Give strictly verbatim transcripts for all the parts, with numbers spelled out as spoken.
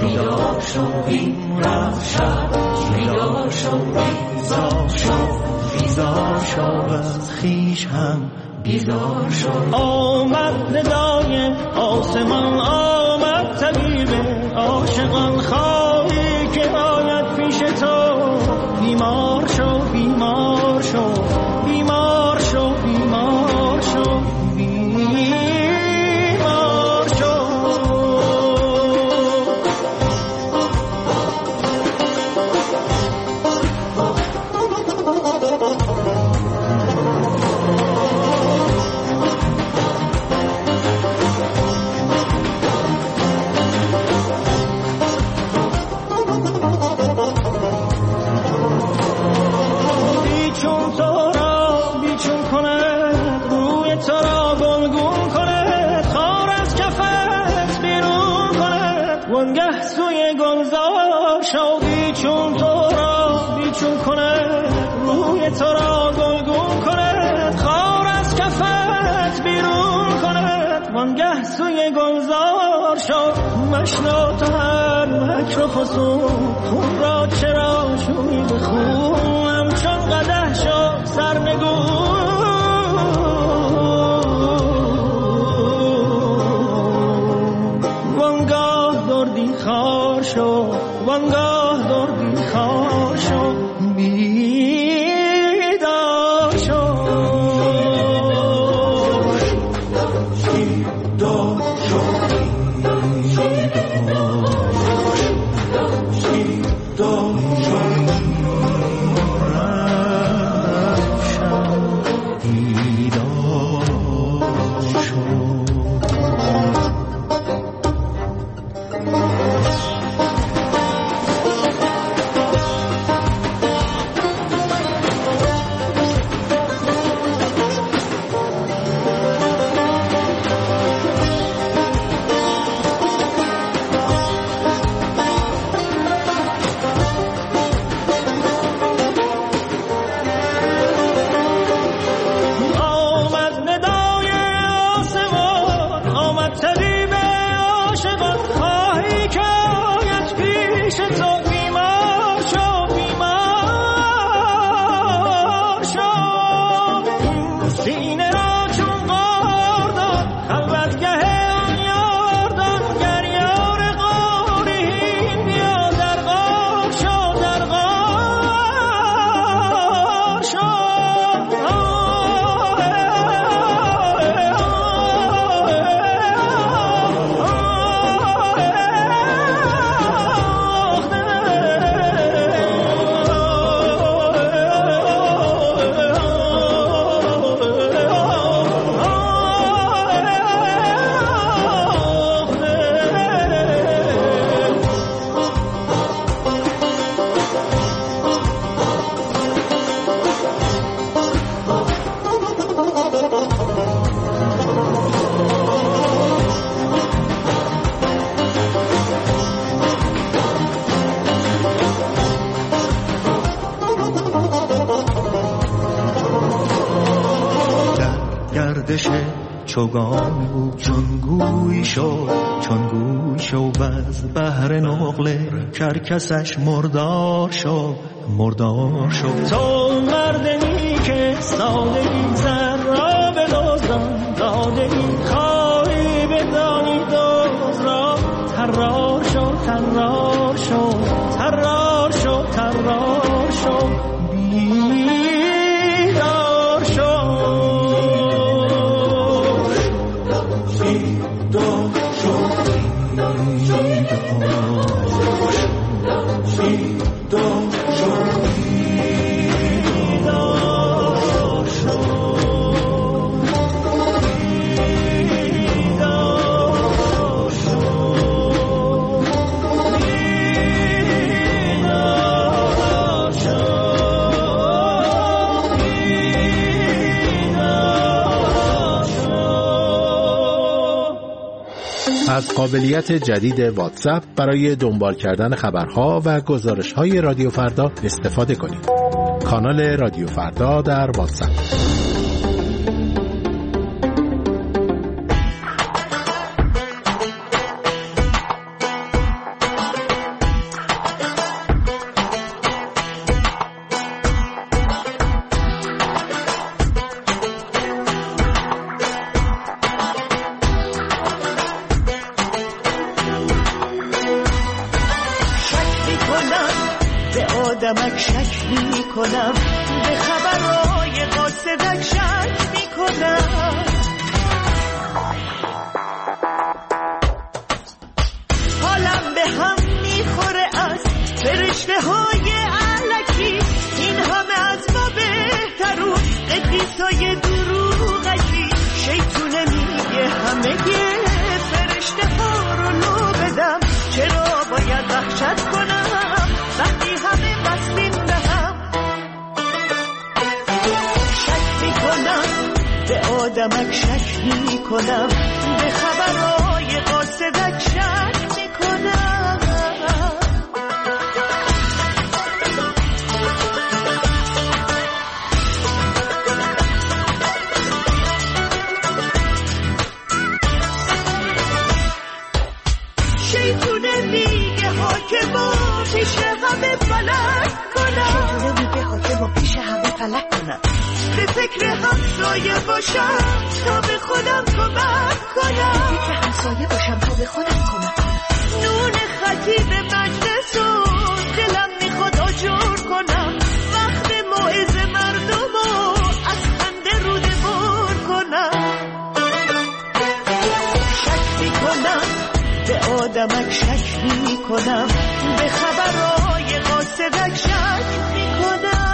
بیدار شو این رفت شب، بیدار شو بیزار شو، بیزار شو از خویش هم بیزار شو. آمد ندای آسمان، آمد طبیب عاشقان، خواهی که آید پیش تو. بیمار شو بیمار شو، بیمار شو بیمار شو، بیمار شو. وانگه سوی گلزار شو، بیچون تو را بیچون کند، روی تو را گلگون کند، خار از کفت بیرون کند. وانگه سوی گلزار شو، مشنو تو هر مکر و خصوم، خون را چرا شوی بخون، همچون قدح شو سرنگون. خار شو وانگاه دردی خار شو، بیدار شو بیدار شو چوگان بود چون گوی شد، چون گوی شد از بحر نقله، کرکسش مردار شد مردار شد. تو مردمی که سادگی زر را به دزدان دادگی، خواهی بدانی دوز را ترار شد ترار شد ترار شد ترار شد، بیدار شد بیدار شد بیدار شد از قابلیت جدید واتساپ برای دنبال کردن خبرها و گزارش‌های رادیو فردا استفاده کنید. کانال رادیو فردا در واتساپ. آدمک شک می کنم، به خبرهای قاصدک شک می کنم. حالم به هم می خوره از فرشته های علکی، این همه از ما بهترون قدیسای دروغکی. شیطونه میگه همه یه فرشته ها رو لو بدم، چرا باید وحشت کنم وقتی همه بستیم به هم. شک میکنم به آدمک شک میکنم، به خبرهای قاصدک شک میکنم. شیطونه میگه حاکم و پیش همه فلک کنم، شیطونه میگه حاکم و پیش همه فلک کنم. به فکر همسایه باشم تا به خودم کمک کنم، به فکر همسایه باشم تا به خودم کمک کنم. نون خطیب مجلس و دلم میخواد آجر کنم، وقت موعظه مردم و از خنده روده بر کنم. شک میکنم به آدمک شک میکنم، به خبرهای قاصدک شک میکنم.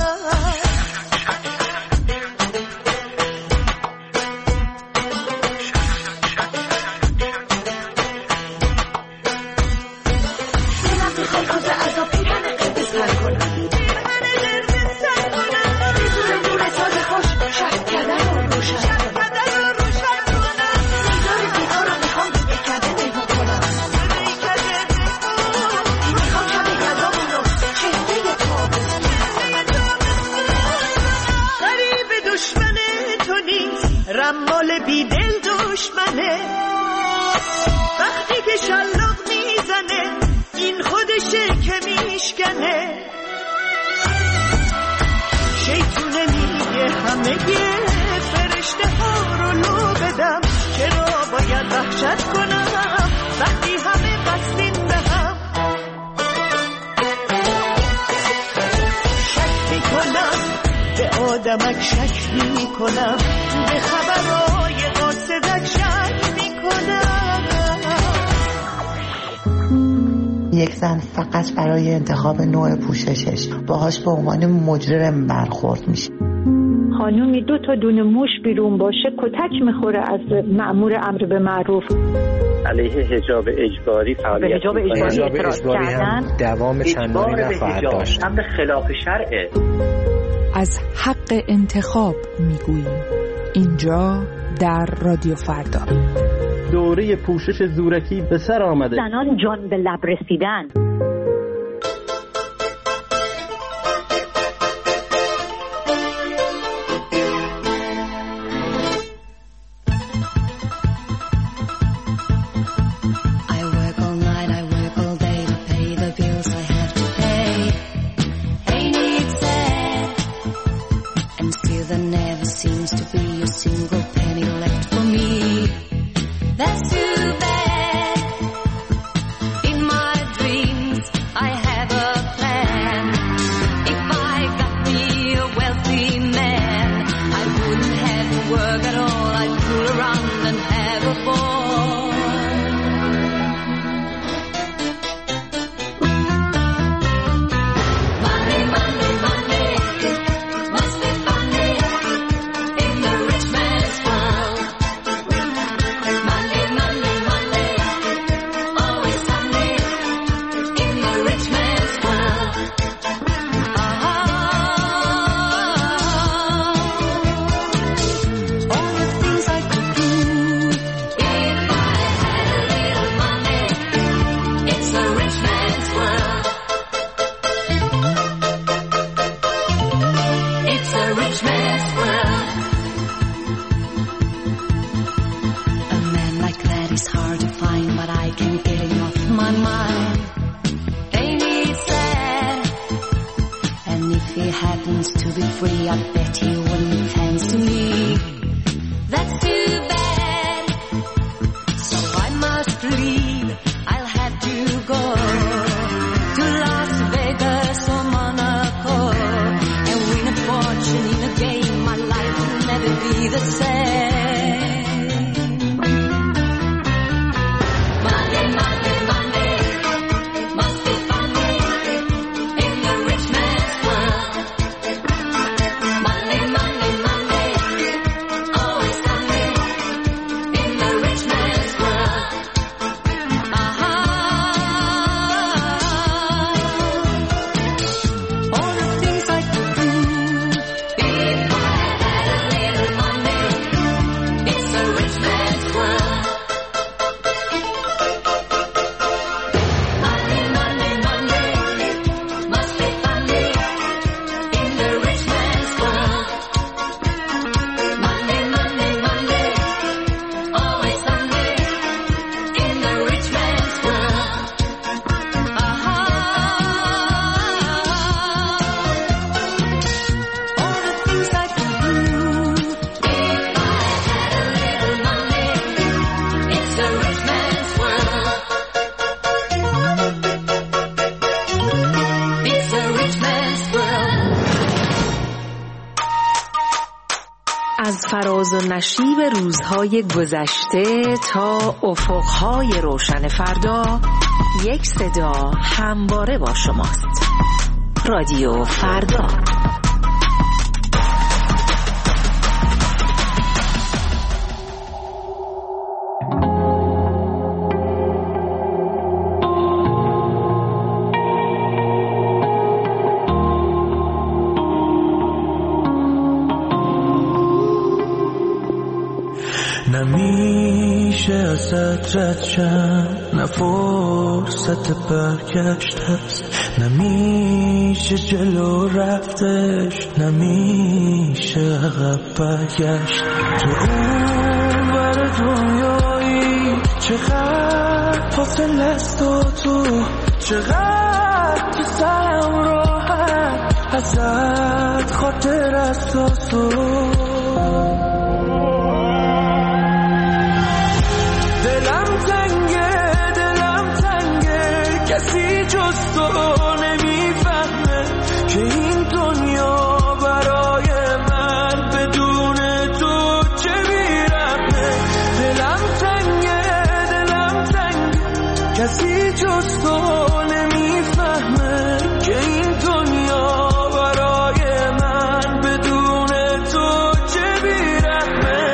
رمال بی دل دشمنه، وقتی که شلاق میزنه این خودشه که میشکنه. شیطونه میگه همه یه فرشته ها رو لو بدم، چرا باید وحشت کنم وقتی همه بستیم به هم. شک میکنم به آدمک شک میکنم، به خبرهای قاصدک شک میکنم. یک زن فقط برای انتخاب نوع پوششش باهاش به عنوان مجرم برخورد میشه. خانومی دو تا دونه موش بیرون باشه کتک میخوره از مأمور امر به معروف. علیه حجاب اجباری فعالیت حجاب اجباری اعتراض کردن، دوام چند ماهی نخواهد داشت. امر خلاف شرعه. از حق انتخاب میگوییم اینجا در رادیو فردا. دوره پوشش زورکی به سر آمده. زنان جان به لب رسیدن. happens to be free, I bet he wouldn't fancy me. That's too bad. So I must leave. I'll have to go to Las Vegas or Montreal. the same. Monday, Monday, Monday, must be funny in the rich man's world. Monday, Monday, Monday, always Sunday in the rich man's world. Aha. All the things I could do if I had a little money. It's a rich man's world. Monday, Monday, Monday, must be funny in the rich man's world. Monday, Monday, Monday, always Sunday in the rich man's world. Aha. All the things I could do if I had a little money. It's a rich man's world. It's a rich man's world. از فراز و نشیب روزهای گذشته تا افقهای روشن فردا، یک صدا همواره با شماست. رادیو فردا. نمیشه ازت رد شم، نه فرصت برگشت هست، نمیشه جلو رفتش، نمیشه عقب برگشت. تو اون بر دنیایی چقدر فاصله است و تو چقدر تو سرم راحت ازت خاطر است و تو دلم تنگه دلم تنگه کسی جز تو نمیفهمه که این دنیا برای من بدون تو چه بیرمه. دلم تنگه دلم تنگه کسی جز تو نمیفهمه که این دنیا برای من بدون تو چه بیرمه.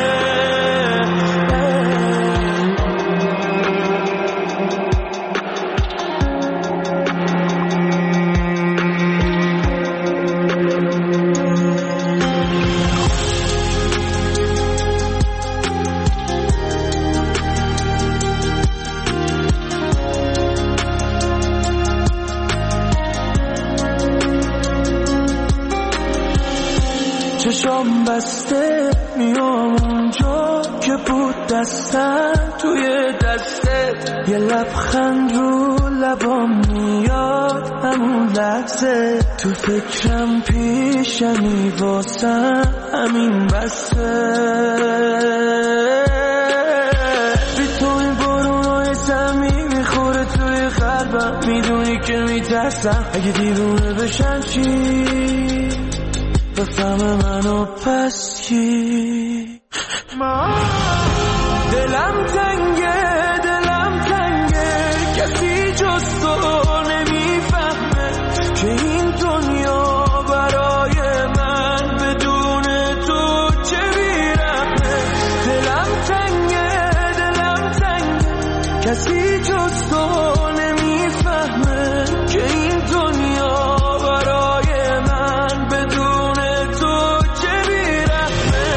چشام بسته میام اونجا که بود دستم توی دستت، یه لبخند رو لبام میاد همون لحظه، تو فکرم پیشمی واسم همین بسته. بی تو این بارونای سمی میخوره توی قلبم، میدونی که میترسم اگه دیوونه بشم چی بفهم منو پس کی. دلم تنگه دلم تنگه کسی جز تو نمیفهمه که این دنیا برای من بدون تو چه بیرمه. دلم تنگه دلم تنگه کسی جز تو نمیفهمه که این دنیا برای من بدون تو چه بیرمه.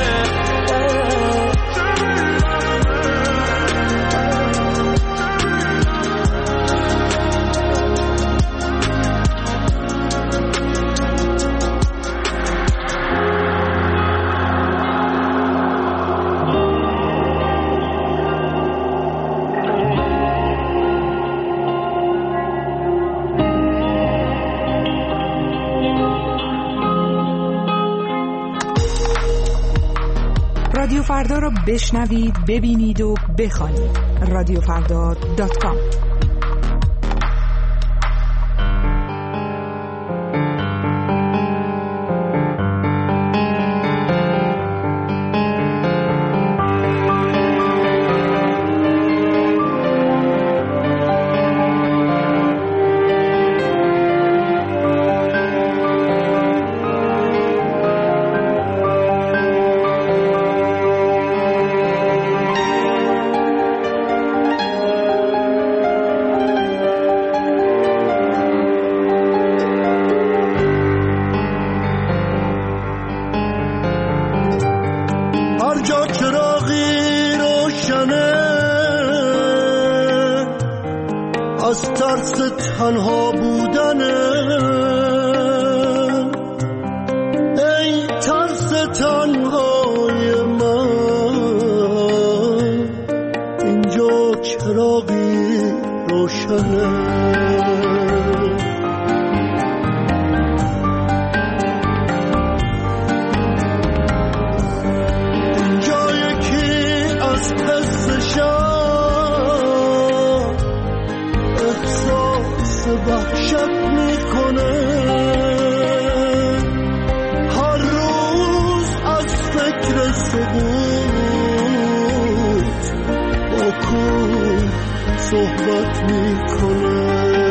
رادیو فردا را بشنوید، ببینید و بخوانید. رادیو فردا دات کام. از ترس تنها بودنه، ای ترس تنهای من، اینجا چراغی روشنه. وحشت میکنه، هر روز از فکر سقوط با کوه صحبت میکنه.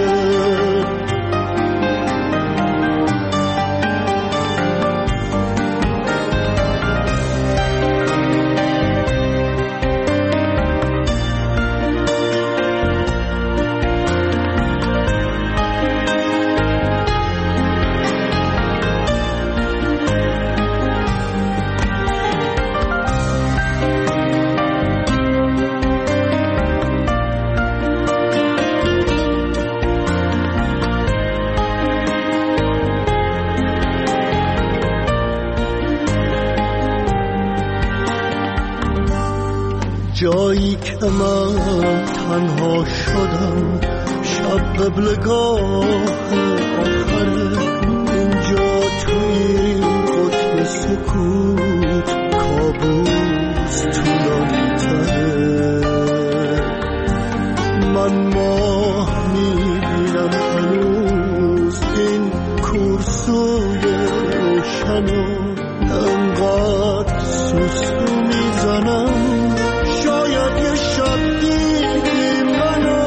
جایی که من تنها شدم، شب قبلگاه آخره، اینجا توی قطب سکوت کابوس طولانی تره. من ماه میبینم هنوز این کورسوی روشنو، انقدر سوسو میزنم شاید یه شب دیدی منو،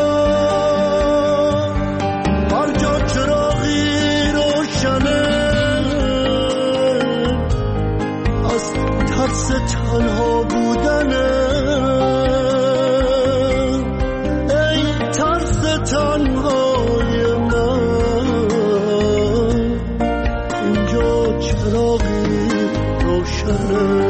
هر جا چراغی روشنه، از ترس تنها بودنه، ای ترس تنهای من، اینجا چراغی روشنه.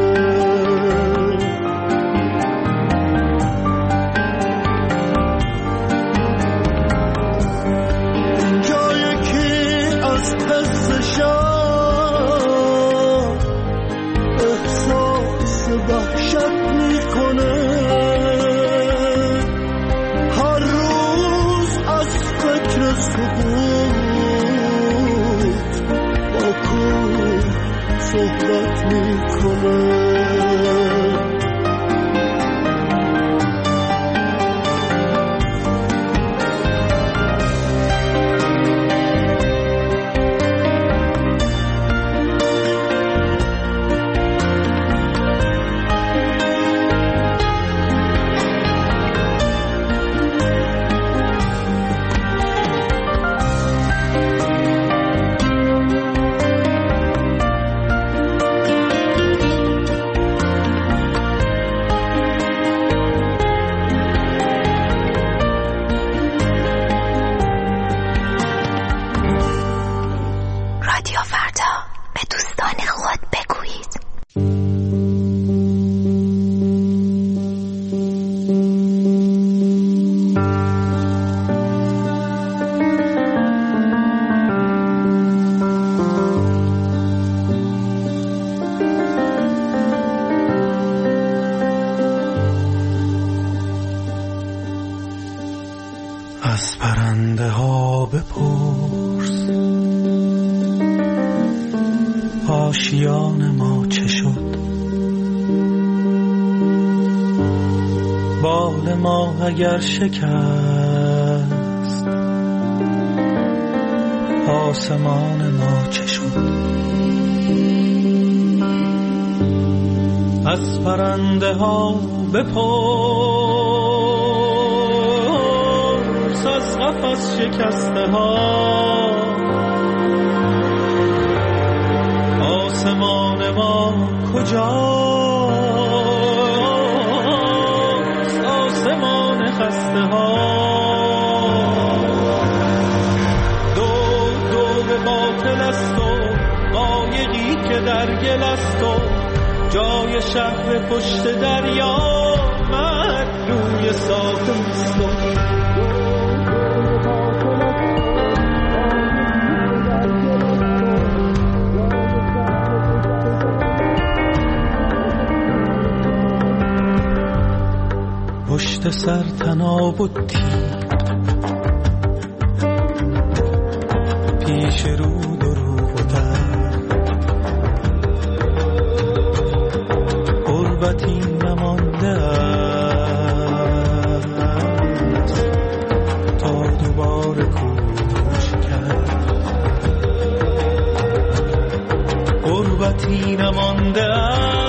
وحشت میکنه، هر روز از فکر سقوط با کوه صحبت میکنه. از پرنده ها بپرس آشیان ما چه شد، بال ما اگر شکست آسمان ما چه شد. از پرنده ها بپرس از قفس شکسته ها آسمان ما کجاست، آسمان خسته ها. دو دو به باطل است و قایقی که در گل است و جای شهر پشت دریا مرد روی ساحل است. پشت سر تناب و تیر پیش رو دروغ و در غربتی نمانده است تا دوباره کوش کرد غربتی نمانده است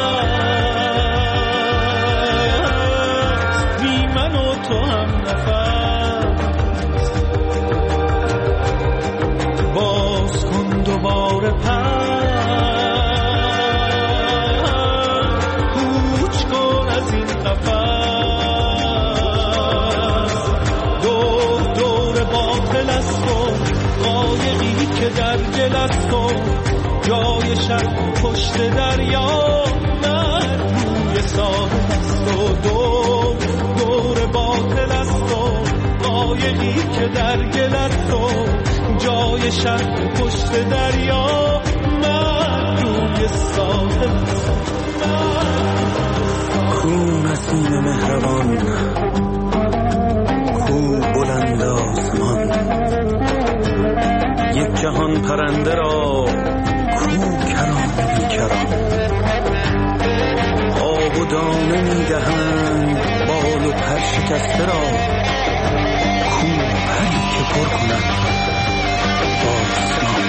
بی من و تو هم نفس باز کن دوباره پر کوچ کن از این قفس دور دور باطل است و قایقی که در گل است و جای شب پشت دریا من روی ساحل است و دور دور باطل است و قایقی که در گل است و جای شب پشت دریا من روی ساحل است. کو نسیم مهربان کو بلند آسمان یک جهان پرنده را کرام بیکرام آب و دانه میدهند بال و پر شکسته را کو پری که پر کند آسمان.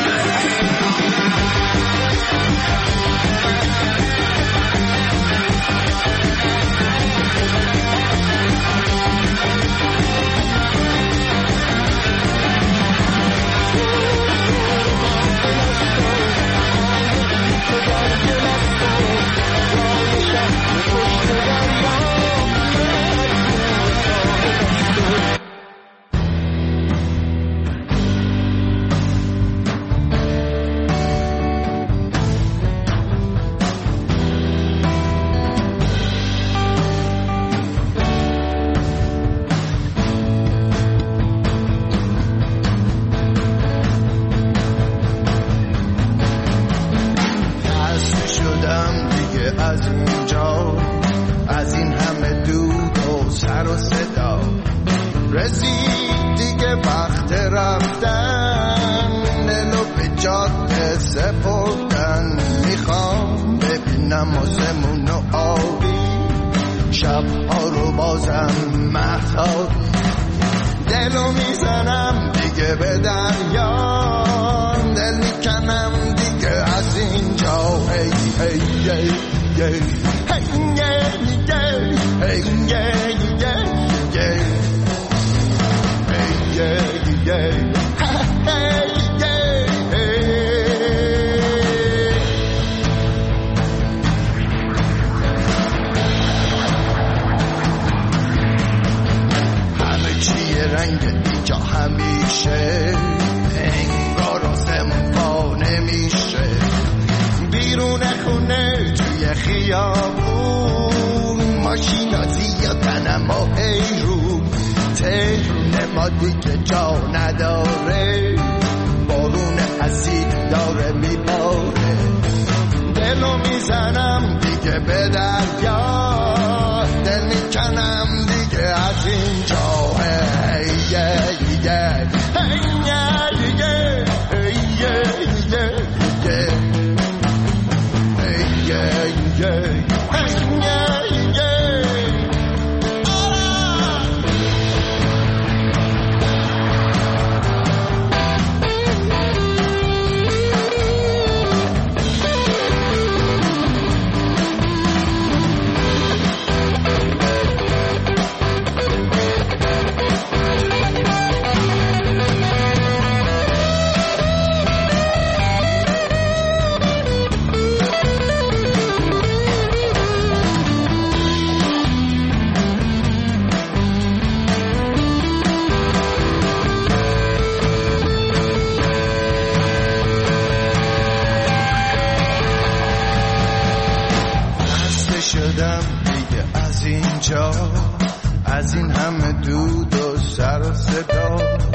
از این همه دود و سر و صدا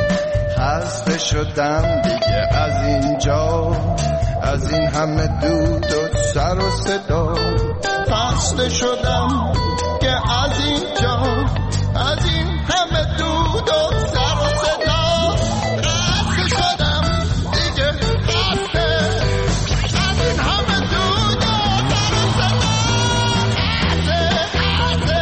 خسته شدم دیگه از اینجا، از این همه دود و سر و صدا خسته شدم که از اینجا، از این همه دود و سر و صدا خسته شدم دیگه خسته از این همه دود و سر و صدا خسته خسته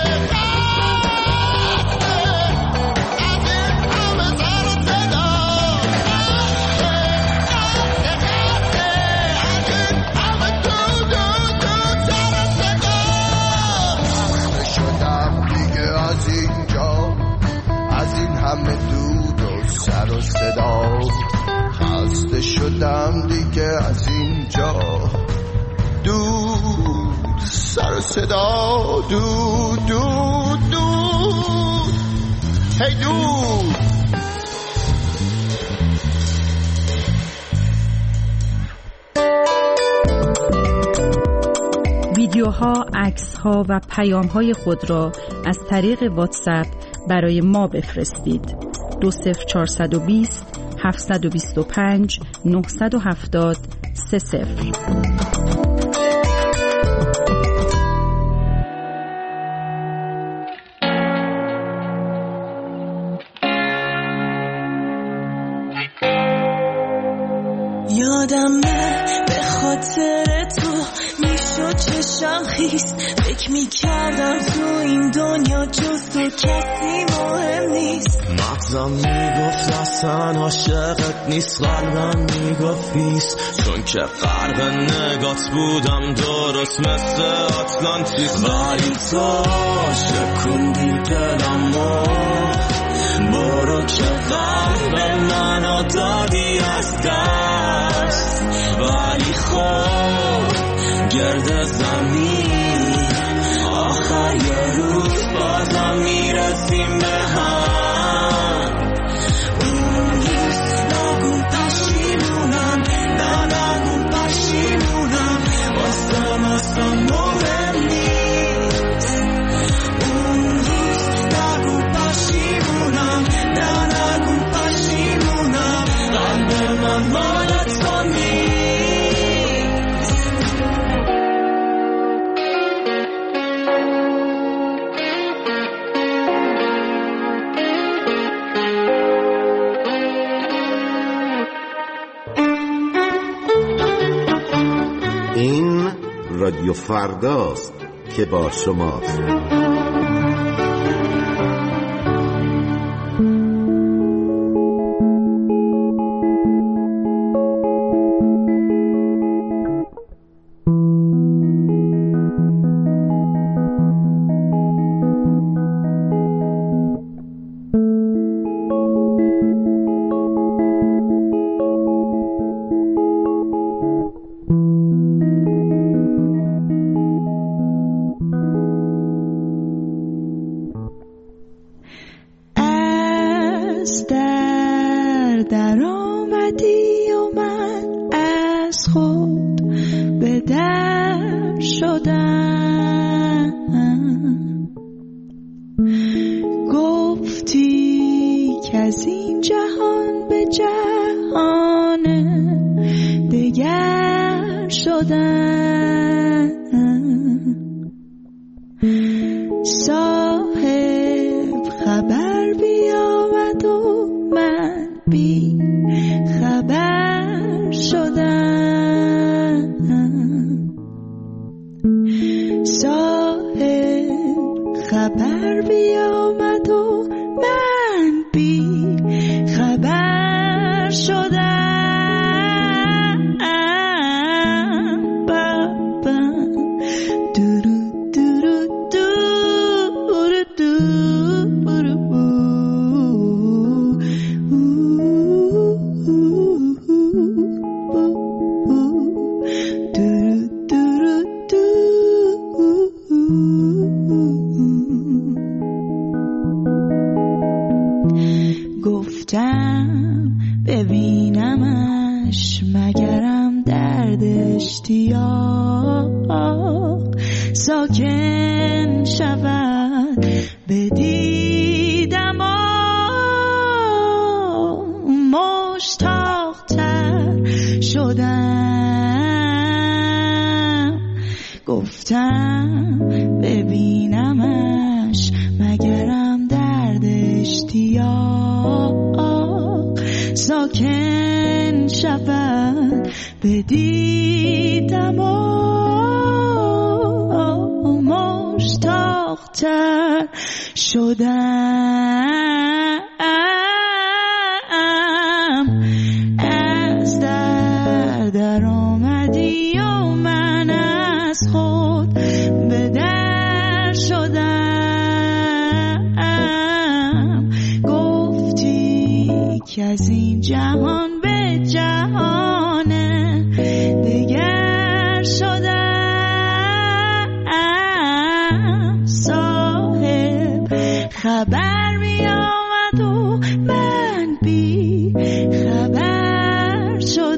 خسته از این همه سر و صدا خسته خسته خسته از این همه دود و دود سر و صدا خسته شدم دیگه از اینجا از این همه دود و سر و صدا خسته شدم دیگه از اینجا دود سر و صدا دود دود دود هی دود ویدیوها، عکس‌ها و پیام‌های خود را از طریق واتساپ برای ما بفرستید. دو صفر چهارصد و بیست هفتصد و بیست و پنج نهصد و هفتاد سه صفر. یادمه به خاطر تو میشد چشم خیس، فکر میکردم تو این دنیا جز تو کسی مهم نیست. مغزم میگفت اصلا عاشقت نیست، قلبم میگفت بیست، چون که غرق نگات بودم درست مثل آتلانتیک. ولی تو شکوندی دلمو، برو که قلب منو دادی از دست. ولی خب گرد زمین آخر یه روز بازم میرسیم به هم. اون روز نگو پشیمونم، نه نگو پشیمونم، واسم اصلا مهم نیست. اون روز نگو پشیمونم، نه نگو پشیمونم، قلب من مال تو نیست. این رادیو فرداست که با شماست. گفتم ببینمش مگرم در ساکن شود به دیدم و مشتاق‌تر شدم از در در آمدی و من از خود به در شدم گفتی که از این جهان به جهان دگر شدم صاحب خبر می آمد و من بی خبر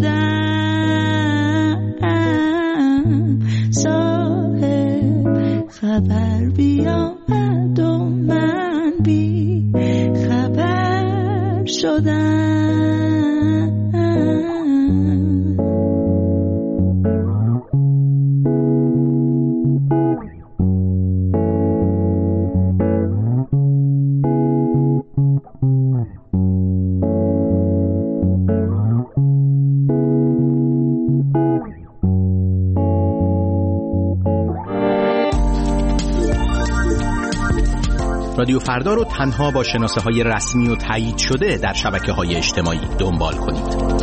شدم صاحب خبر بی آمد و من بی خبر شدم. رادیو فردا رو تنها با شناسه‌های رسمی و تایید شده در شبکه‌های اجتماعی دنبال کنید.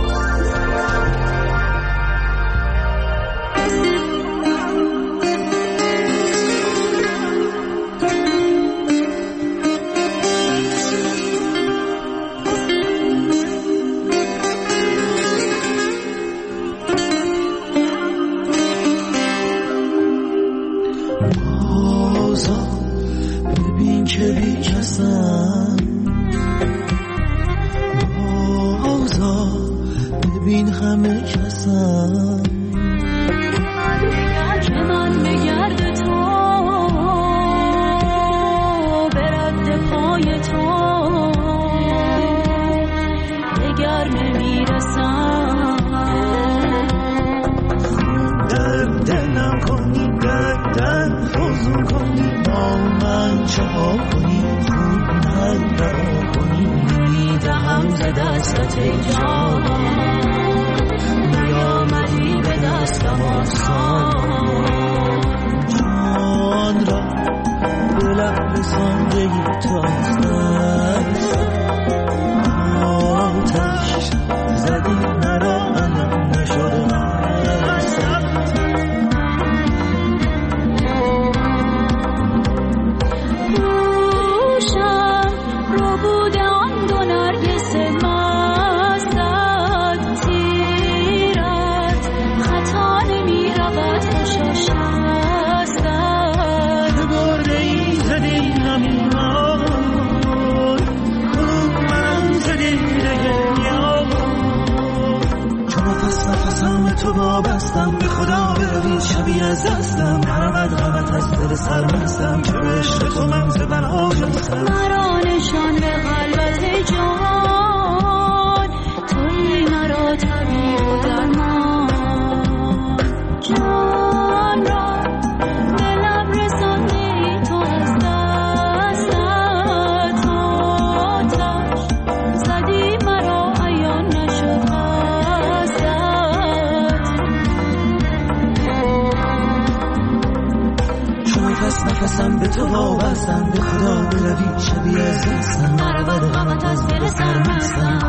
نفسم به تو وابستم به خدا بروی شبیه از دستم نرود غمت از دل سرمستم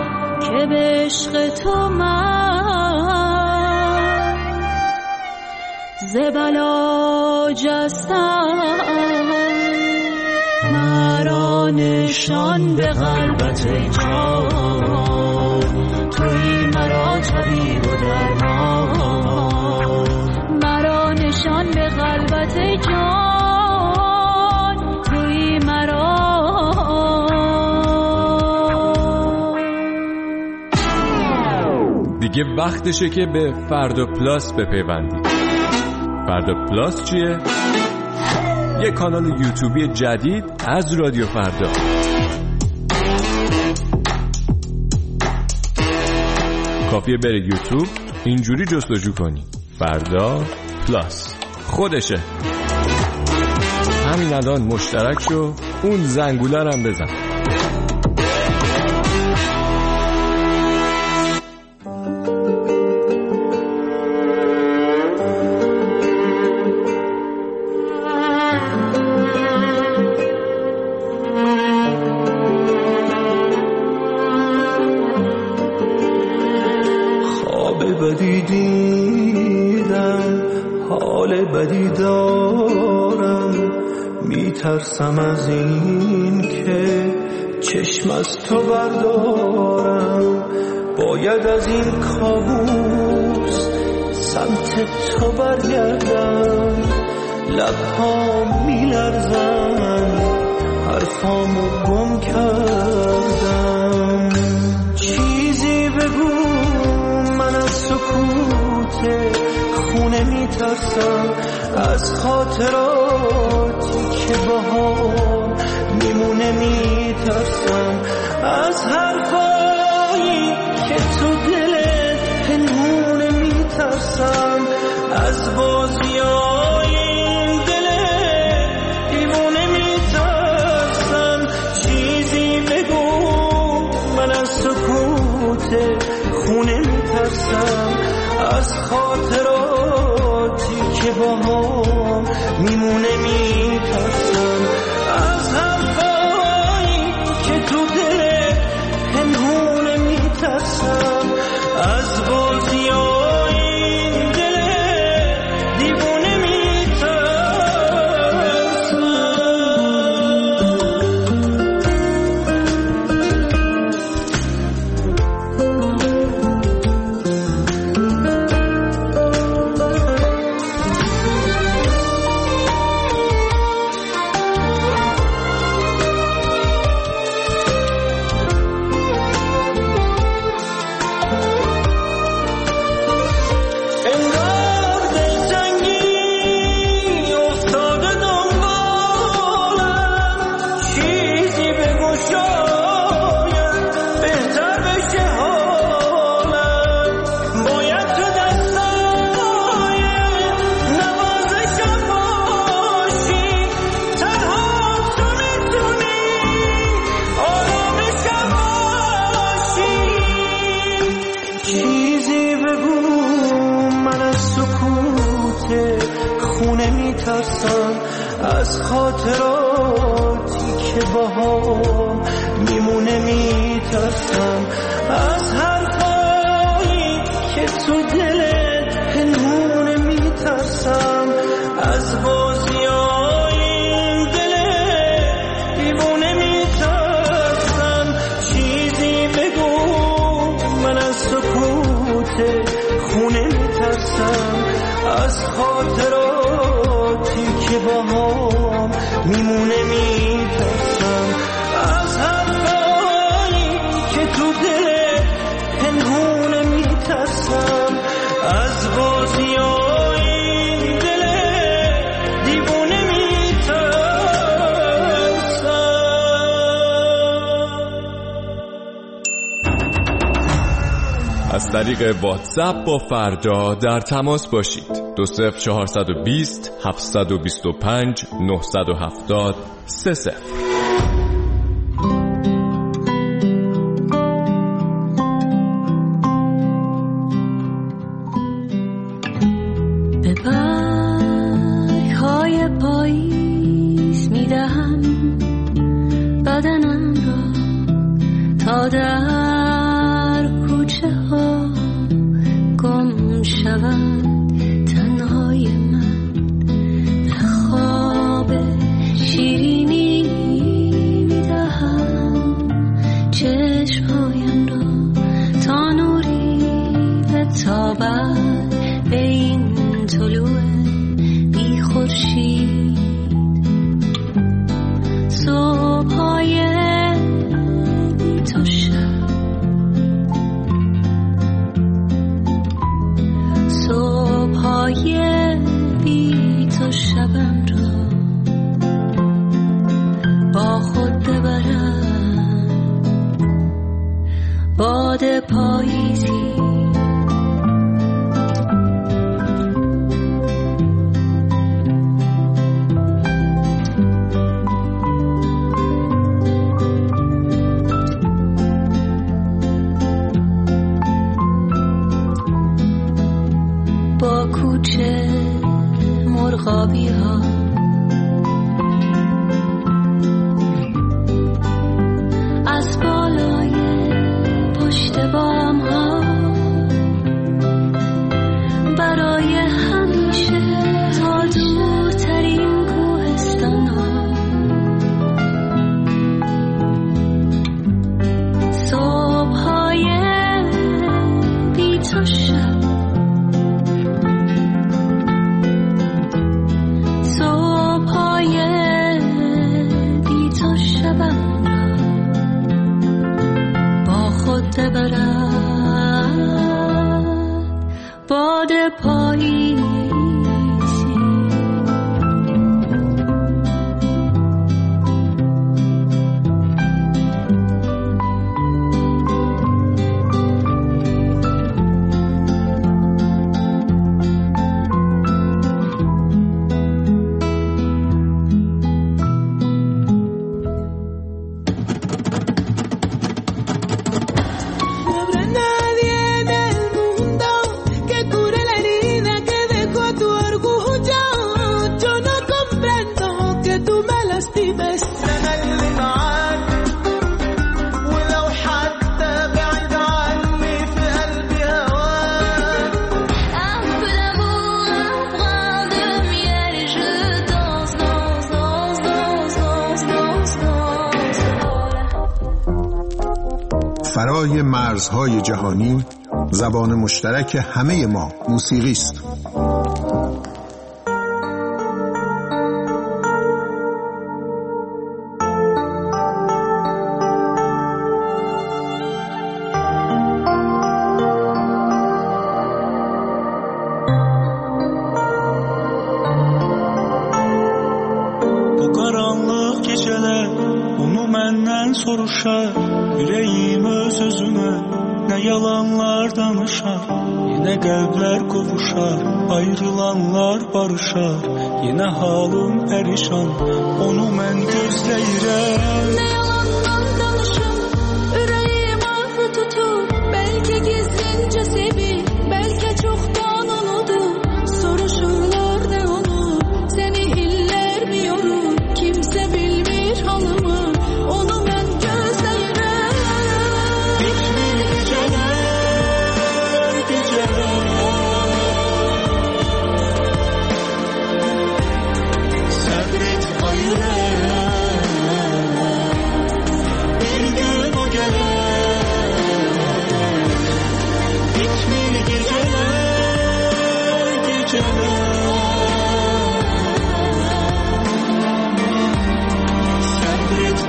که به عشق تو من ز بلا جستم مرا نشان به قلبت ای جان تویی مرا طبیب و درمان مرا نشان به قلبت ای جان تویی مرا دیگه وقتشه که به فردا پلاس بپیوندید. فردا پلاس چیه؟ یه کانال یوتیوبی جدید از رادیو فردا. کافیه بری یوتیوب اینجوری جستجو کنی فردا پلاس خودشه. همین الان مشترک شو اون زنگوله رو هم بزن. دیدم حال بدی دارم، میترسم از این که چشم از تو بردارم. باید از این کابوس سمت تو برگردم. لبهام میلرزن، حرفامو گم کردم. چیزی بگو، من از سکوت خونه میترسم، از خاطراتی که باهام میمونه میترسم، از حرفایی که تو دلت پنهونه میترسم، از بازیای این دل دیوونه میترسم. چیزی بگو، من از سکوت خونه میترسم، از خاطراتی که باهام میمونه میترسم، از حرفایی که تو دل پنهونه میترسم، از بازیای این دل دیوونه از خاطراتی که باهام میمونه میترسم، از حرفایی که تو دلت پنهونه میترسم، از بازیای این دل دیوونه میترسم. چیزی بگو، من از سکوت خونه میترسم، از خاطراتی که باهام میمونه میترسم، از حرفایی که تو دل پنهونه میترسم، از بازیای این دل دیوونه میترسم. از طریق واتساپ با فردا در تماس باشید. دو صفر چهارصد و بیست هفتصد و بیست و پنج نهصد و هفتاد سه صفر. به برگ‌های پاییز میدهم بدنم را تا در کوچه ها گم شود. تنهای من به خواب شیرینی میدهم چشمهایم را تا نوری بتابد به این طلوع بی خورشید. صبح‌های بی تو شب، صبح‌های بی تو شبم را با خود ببرم. باد پاییزی با کوچه مرغابی ها از بالای پشت بام ها قصه برد باد پاییزی. فرای مرزهای جهانی زبان مشترک همه ما موسیقی است. Bu karanlık geceler onu menden soruşar. Yüreğim öz özüme ne yalanlar danışar. Yine kalpler kovuşar, ayrılanlar barışar. Yine halım perişan, onu ben gözleyirəm. Ne yalandan danışım, yüreğim ağrı tutur. Belki gizlince sevir, belki çoktan unudur. Soruşurlar ne olur, seni iller mi yorur? Kimse bilmir halımı, onu ben gözleyirəm. Bitmir geceler, geceler. Sabret hayırlar, bir gün o gelir. Bitmir geceler, geceler. Sabret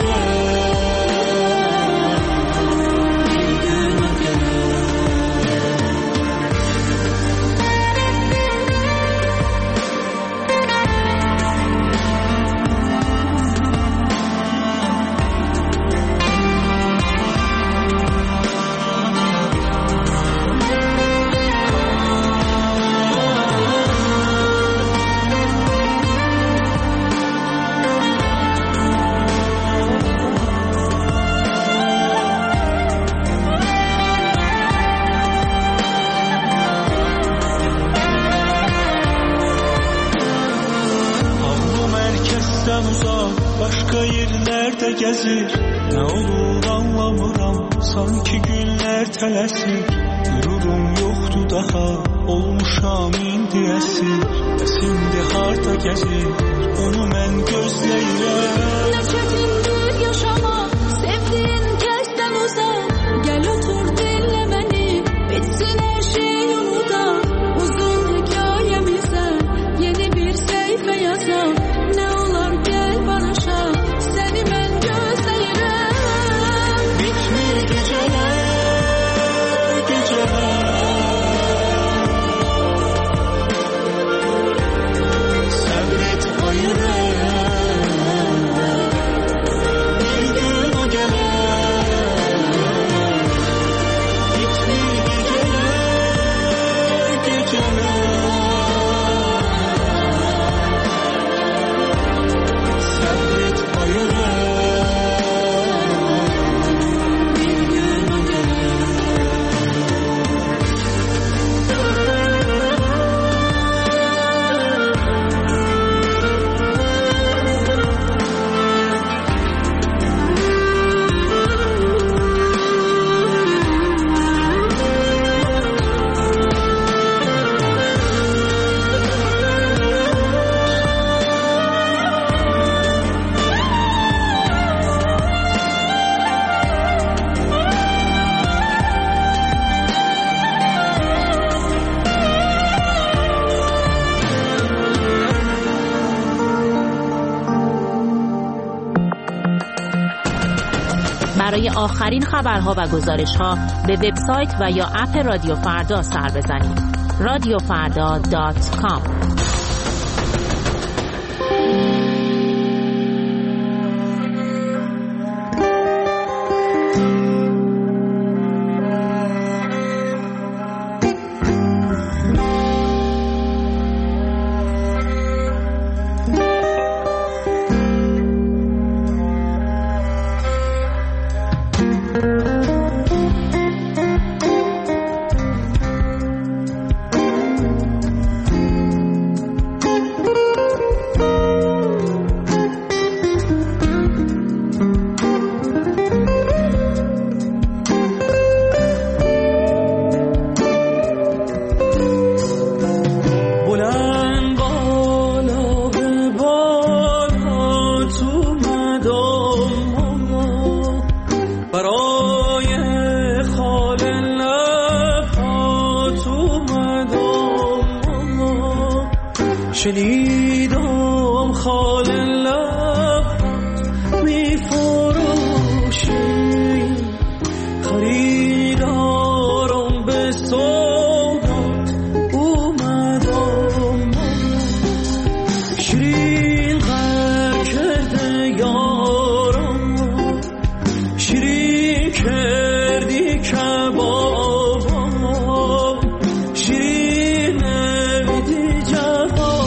hayırlar, bir gün o gelir. Ağlım herkesten uzak, başka yerlerde gezir. Ne olur anlamıram, sanki günler tələsir. Qürurum yoxdu daha, olmuşam indi əsir. Bəs indi harda gəzir, onu mən gözləyirəm. Ne çetindir yaşamak, sevdiğin kesten uzak. Gel otur dinle beni, bitsin her şey yolunda. Uzun hikayemize yeni bir sayfa yazar. Ne olar gel barışa, seni ben gözleyirəm. Bitmir geceler, geceler. Sabret hayırlar, برای آخرین خبرها و گزارش‌ها به وبسایت و یا اپ رادیو فردا سر بزنید. رادیو فردا دات کام. شنیدم خال لب می فروشی خریدارم به سوگات اومدم شیرین غر کرده یارم شیرین کردی کبابم شیرین نمیدی جواب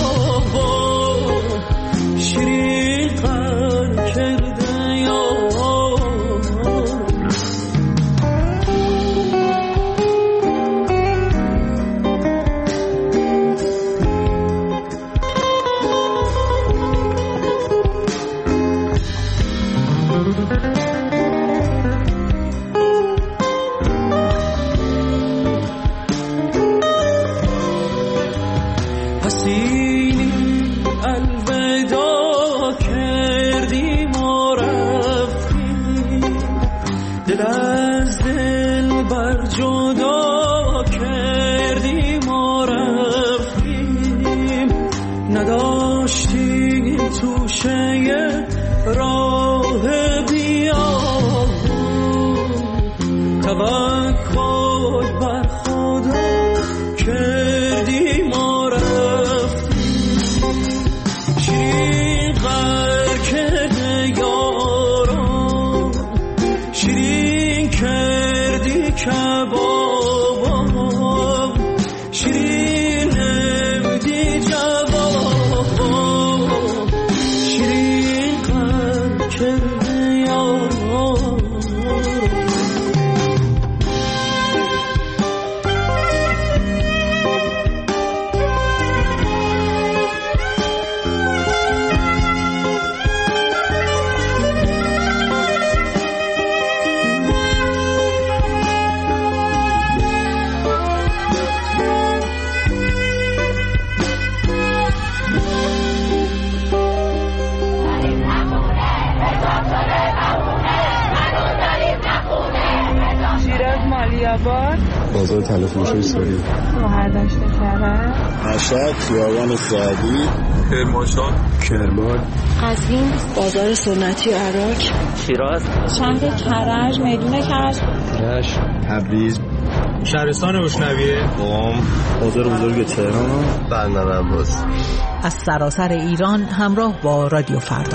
بازار تلفروشی سوری مهردشت کرد مشهد خیابان سعدی کرمانشاه کرمان قزوین بازار سنتی عراق شیراز شهر کرج میدون کرج رشت تبریز شهرستان بوشنویه قم بازار بزرگ تهران بندر عباس. از سراسر ایران همراه با رادیو فردا.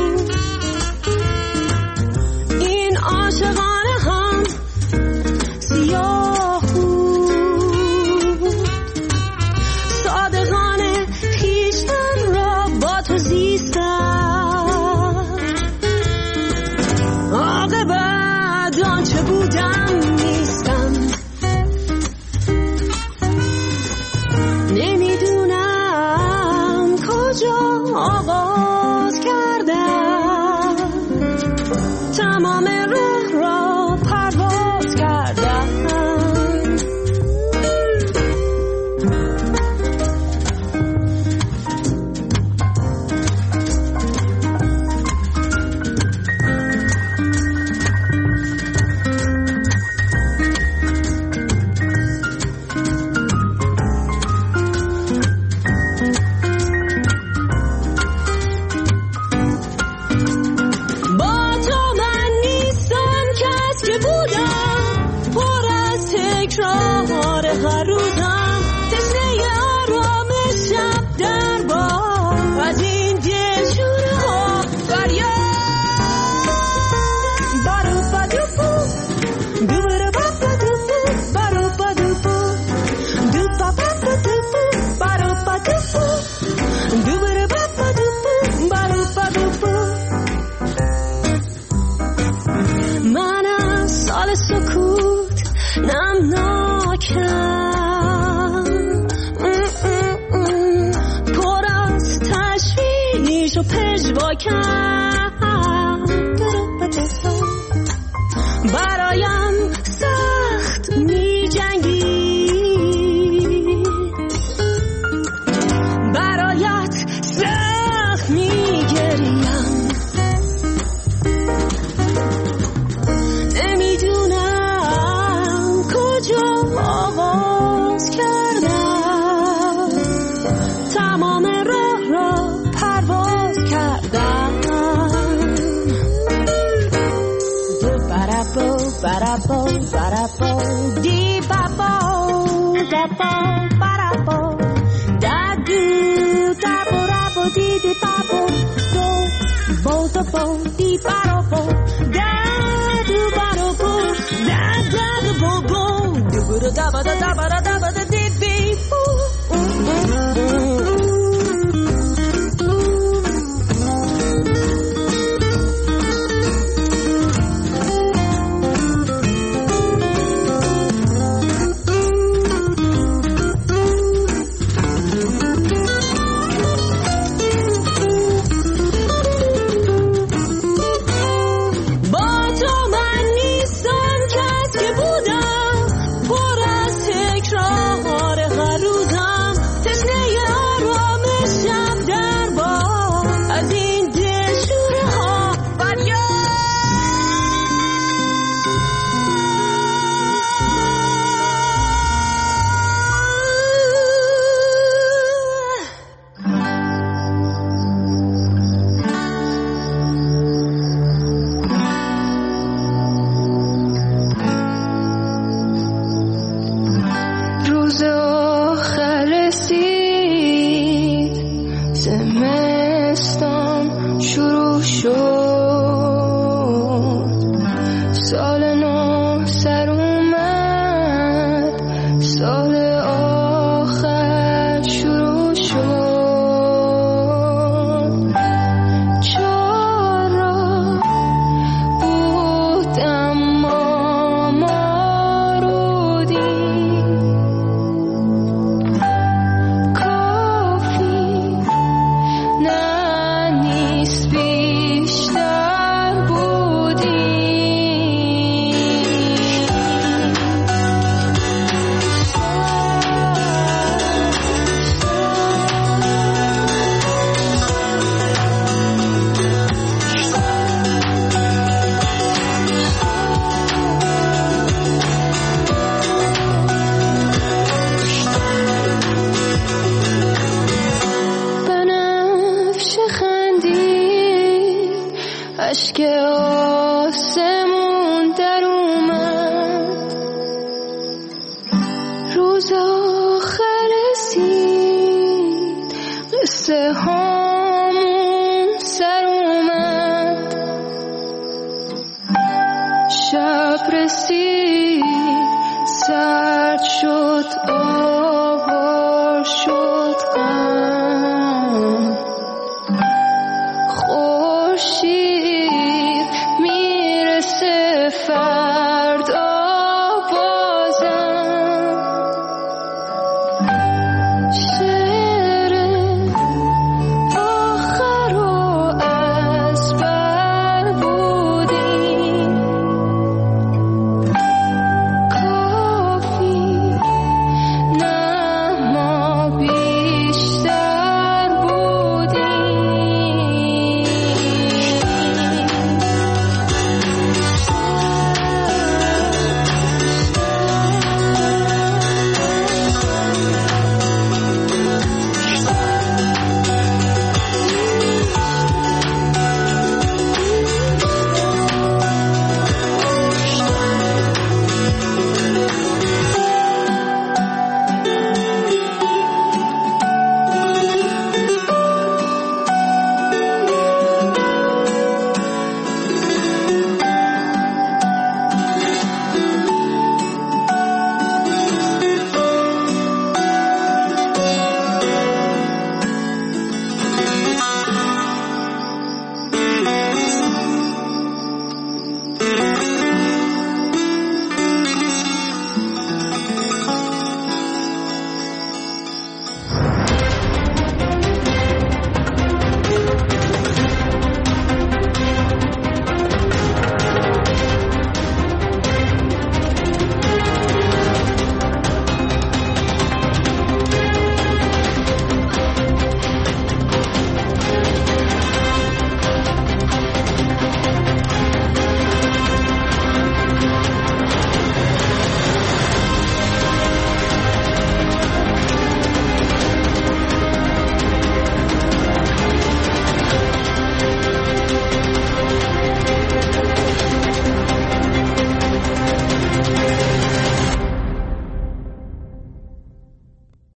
این عاشقانه هم عشق و پژوا کرد، برایم سخت می جنگی، برایت سخت می گریم، نمیدونم کجا آغاز کردم، تمام راه را پرواز کردم. Ba-da-bo, ba-da-bo, ba-da-bo, dee-ba-bo, da-bo, ba-da-bo, da-do, da-bo-da-bo, dee-dee-ba-bo, do, bo-da-bo, dee-ba-da-bo, da-do-ba-da-bo, da-da-da-bo-bo, do-ba-da-da-ba-da-da-ba-da-da-ba-da-dee-bee-boo. اشک آسمون در اومد، روز آخر رسید، قصه هامون سر اومد، شب رسید، سرد شد، آوار شد،